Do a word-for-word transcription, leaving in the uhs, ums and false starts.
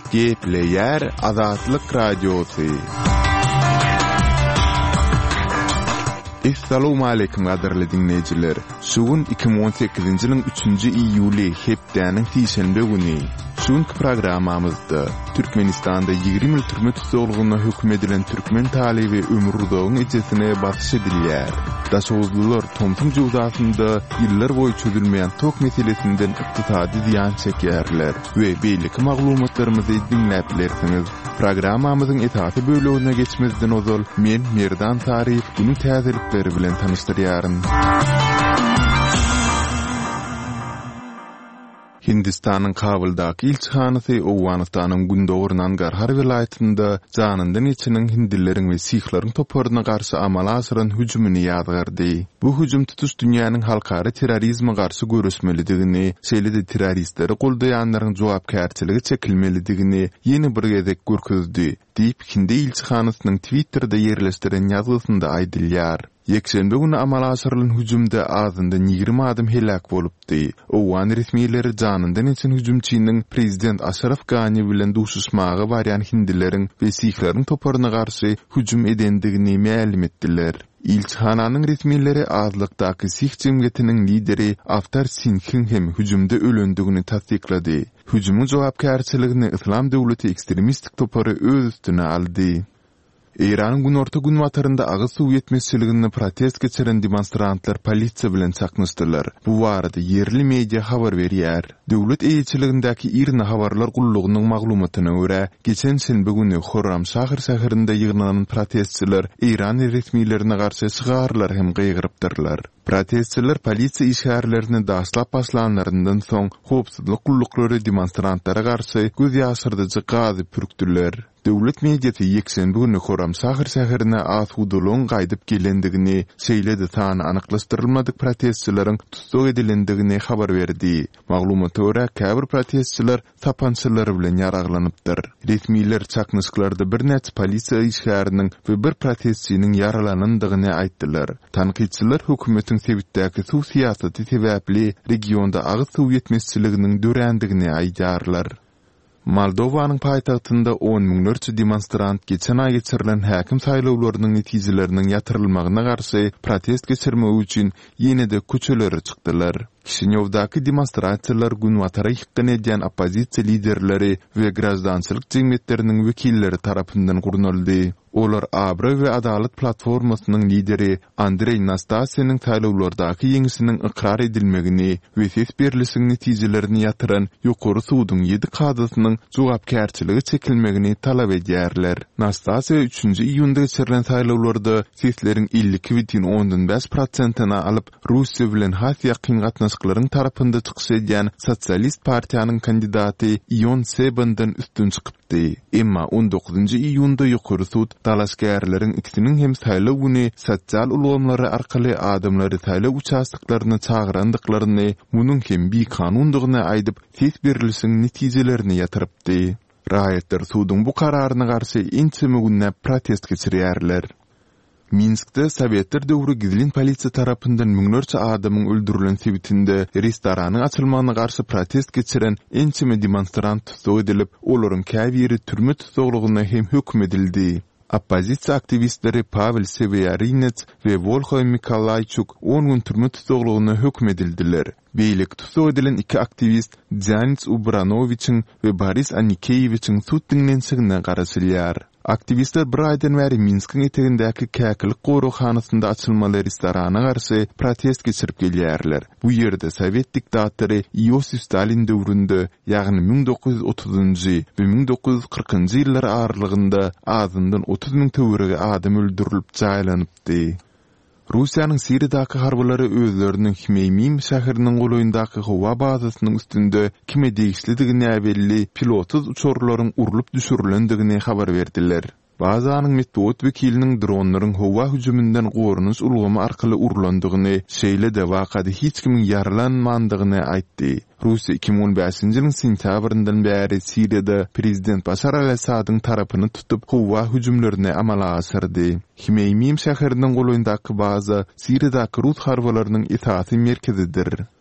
Gepleyer Azatlyk Radiosu. Assalamu alaykum gaderli dinleyijiler. Şugun iki bin on sekizinji ýylyň üçünji iýuly hepdäniň sişenbe güni. Şuňky programmamyzda Türkmenistanda ýygrimi ýyl türme tutulgyna hökm edilen türkmen talibi ömürdogyň ejesine batyş edilýär. Daşozlular Tomtum jowdasynda ýyllar boýy çözülmeýän tok meselesinden ykdysady ziýan çekýärler we beýlik maglumatlarymyzy dinläp bilersiňiz. Programmamyzyň etapy bölügine geçmezden ozal men Merdan Tarif bunu täzelikleri bilen tanıştyrýaryn. Hindistanyň Kabuldaky ilçhanasy Owganystanyň Gündogurnan Garhar vilayatynda janyndan içiniň hindilleriň we sihlaryň toplaryna garşy amala asyran hüjümini ýadgardy. Bu hüjüm tutuş dünýäniň halkary terrorizme garşy görüşmelidigini, şeýle-de terroristleri goldaýanlaryň jogapkärçiligi çekilmelidigini ýeni bir gezek görkezdi, diýip Hindi ilçhanasynyň Twitter'da ýerleşdiren ýazgysynda aýdylýar. Yekşenbe günü amala asyrylan hüjümde azyndan ýygrimi adam helak bolupdy. Owgan resmiýetleri janyndan için hüjümçiniň prezident Ashraf Ghani bilen duşuşmagy barýan hindileriň we sihlaryň toplaryna garşy hüjüm edendigini ma'lum etdiler. İlçhananyň resmiýetleri azlykdaky Sikh jemgyýetiniň lideri Avtar Singh'in hem hüjümde ölendigini tasdiklady. Hüjümiň jogapkärçiligini Islam döwleti ekstremistik toplary öz üstüne aldy. Iranyň günorta gün watarynda agy suw ýetmezçiligini protest geçiren demonstrantlar polisiýa bilen çaknyşdylar. Bu barada yerli media habar berýär. Döwlet eýetçiligindäki irna habarlar gullugynyň maglumatyna görä, geçen şenbe güni Khorramşahar şäherinde ýygnanan protestçiler İran resmiýetlerine garşy şygarlar hem gyýgyrypdyrlar. Protestçiler polisiýa işgärlerini daşlap başlanlaryndan soň howpsuzlyk gulluklary demonstrantlara garşy göz ýaşyrdyjy gazy pürkdiler. Döwlet mediýasy ýekşenbe güni Khorramşahar şäherine asudulyň gaýdyp gelendigini, şeýle-de sany anyklaşdyrylmadyk protestçileriň tutsak edilendigini habar berdi. Maglumata görä, käbir protestçiler tapançalar bilen ýaraglanypdyr. Resmiýetler çaknyşyklarda bir näçe polisiýa işgäriniň we bir protestçiniň yaralanandygyny aýtdylar. Tanqidçiler hökümetiň sebitdäki suw siýasaty sebäpli regionda agy suw ýetmezçiliginiň dörendigini aýdarlar. Moldowanyň paýtagtynda on miňlerçe demonstrant geçen aý geçirilen häkim saýlawlarynyň netijeleriniň ýatyrylmagyna garşy protest geçirmek üçin ýene-de köçelere çykdylar. Kişiňowdaky demonstrasiýalar gün watara ýykyn edýän opozisiýa liderleri we grazdançylyk jemgyýetleriniň wekilleri tarapyndan gurnaldy. Olar Abra we Adalet platformasynyň lideri Andrey Nastasiýanyň saýlawlardaky ýeňisiniň ikrar edilmegini we ses berilişiniň netijelerini ýatyran ýokary suwdyň ýedi kadysynyň jogapkärçiligi çekilmegini talap edýärler. Nastasiýa üçünji iýunda geçirilen saýlawlarda sesleriň ellik butun ondan beş prosentina alyp Russiýa bilen has ýakyn gatnaşyklaryň tarapynda çykyş edýän Sosialist partiýanyň kandidaty Ion Sebendan üstün çykypdy. Emma on dokuzunji iýunda ýokary suwd dalaşgärleriň ikisiniň hem saýlaw güni sosial ulgamlary arkaly adamlary saýlaw uçaşdyklaryna çağırandyklaryny, munyň hem bir kanundygyny aýdyp ses berilişiniň netijelerini ýatyrypdy. Raýatlar suwdyň bu kararyna garşy inçeme günläp protest geçirýärler. Minskde Sovetler döwrü gizlin polisiýa tarapyndan miňlerçe adamyň öldürilen sebitinde restoranyň açylmagyna garşy protest geçiren ençeme demonstrant tutsak edilip, olaryň käbiri türme tutsaklygyna hem hökm edildi. Opozisiýa aktivistleri Pavel Sevyarinets we Volkhoy Mikolaychuk on gün türme tutsaklygyna hökm edildiler. Beýlik tutsak edilen iki aktivist Janis Ubranoviçiň we Boris Anikeyeviçiň suwt dinlenşigine garaşylýar. Aktivistler bir aydan beri Minsk'in etegindäki Käkilik goruxanasynda açylmaly restorana garşy protest geçirip gelýärler. Bu ýerde Sowet diktatory Iosif Stalin döwründe, ýagny ming dokuz ýüz otuzunji we ming dokuz ýüz kırkynji ýyllar aralygynda azyndan otuz miň töwerege adam öldürilip jaýlanypdy. Russiýanyň Siriýadaky harbalary özleriniň Hmeymim şäheriniň golaýyndaky howa bazasynyň üstünde kime degişlidigini belli pilotsuz uçurlaryň urulup düşürilendigini habar berdiler. Bazanyň metbuat wekiliniň dronlaryň howa hüjümünden gorunuş ulgamy arkaly urulandygyny, şeýle-de wakady hiç kimiň yaralanmandygyny aýtdy. Russiýa iki bin on beşinji ýylyň sentýabryndan bäri Siriýada prezident Başar al-Asadyň tarapyny tutup howa hüjümlerini amala asyrdy. Hmeymim şäheriniň golaýyndaky baza Siriýadaky Rus harbalarynyň esasy merkezidir.